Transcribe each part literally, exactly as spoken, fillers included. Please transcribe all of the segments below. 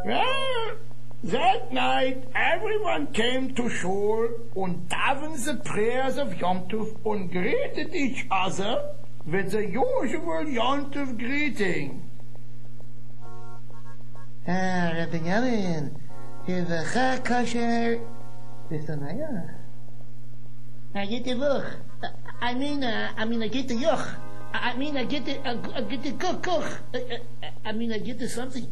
Well, that night everyone came to shul and davened the prayers of Yom Tov and greeted each other with the usual Yom Tov greeting. Ah, Rabbi Yalin, Yevacha Kosher B'Sanayach. I get the vuch. I mean, uh, I mean, I get the yoch. I mean, I get the, uh, I get the cook, cook. I mean, I get the something.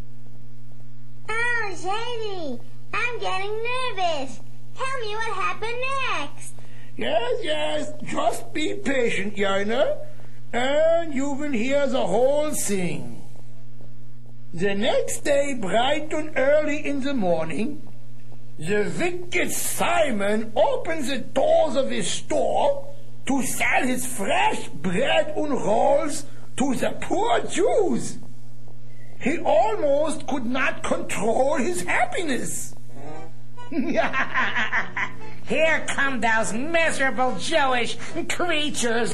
Oh, Shady, I'm getting nervous. Tell me what happened next. Yes, yes, just be patient, Yaina, and you will hear the whole thing. The next day, bright and early in the morning, the wicked Simon opens the doors of his store to sell his fresh bread and rolls to the poor Jews. He almost could not control his happiness. Here come those miserable Jewish creatures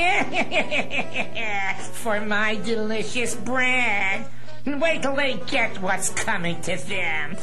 for my delicious bread. Wait till they get what's coming to them.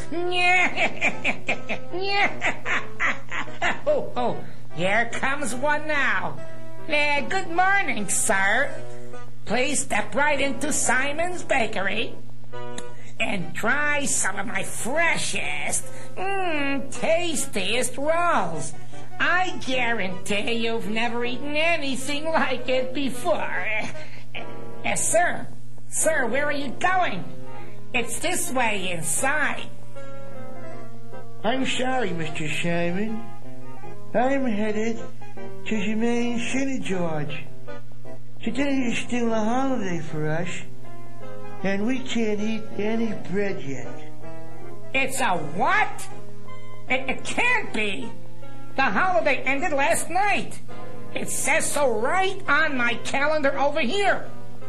oh, oh, here comes one now. Uh, good morning, sir. Please step right into Simon's Bakery and try some of my freshest, mmm, tastiest rolls. I guarantee you've never eaten anything like it before. Uh, sir, sir, where are you going? It's this way inside. I'm sorry, Mister Simon. I'm headed to the main synagogue. Today is still a holiday for us, and we can't eat any bread yet. It's a what? It, it can't be. The holiday ended last night. It says so right on my calendar over here.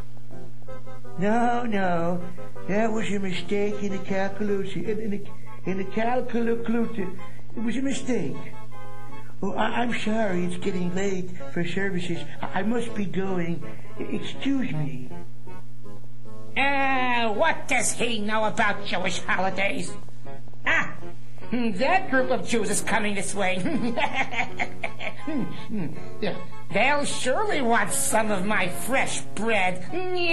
No, no, that was a mistake in the calculation. In, in the, in the calculation, it was a mistake. Oh, I, I'm sorry, it's getting late for services. I, I must be going. Excuse me. Uh, what does he know about Jewish holidays? Ah, that group of Jews is coming this way. They'll surely want some of my fresh bread.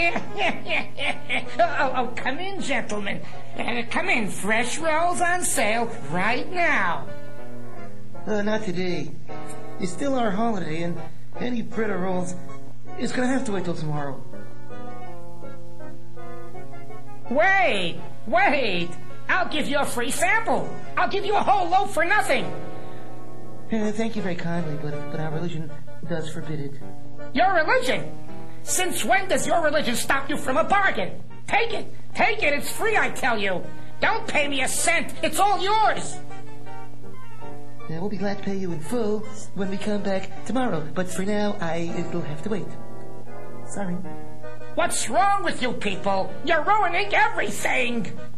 oh, oh, oh, come in, gentlemen. Uh, come in, fresh rolls on sale right now. Uh, not today. It's still our holiday, and any bread or rolls is going to have to wait till tomorrow. Wait, wait. I'll give you a free sample. I'll give you a whole loaf for nothing. Uh, thank you very kindly, but, but our religion does forbid it. Your religion? Since when does your religion stop you from a bargain? Take it. Take it. It's free, I tell you. Don't pay me a cent. It's all yours. Uh, we'll be glad to pay you in full when we come back tomorrow. But for now, I it'll have to wait. Sorry. What's wrong with you people? You're ruining everything.